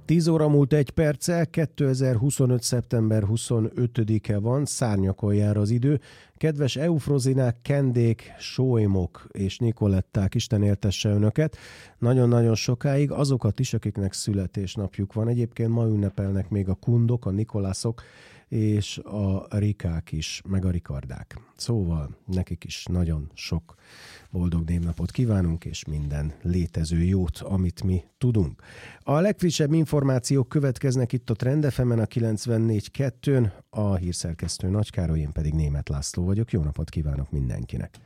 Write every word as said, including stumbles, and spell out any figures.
tíz óra múlt egy perccel, kétezer-huszonöt. szeptember huszonötödike van, szárnyakon jár az idő. Kedves eufrozinák, kendék, sólymok és nikoletták, Isten éltesse önöket. Nagyon-nagyon sokáig, azokat is, akiknek születésnapjuk van. Egyébként ma ünnepelnek még a kundok, a nikolászok, és a rikák is, meg a rikardák. Szóval nekik is nagyon sok boldog névnapot kívánunk, és minden létező jót, amit mi tudunk. A legfrissebb információk következnek itt a Trend ef emen, a kilencvennégy kettőn, a hírszerkesztő Nagy Károly, én pedig Németh László vagyok. Jó napot kívánok mindenkinek!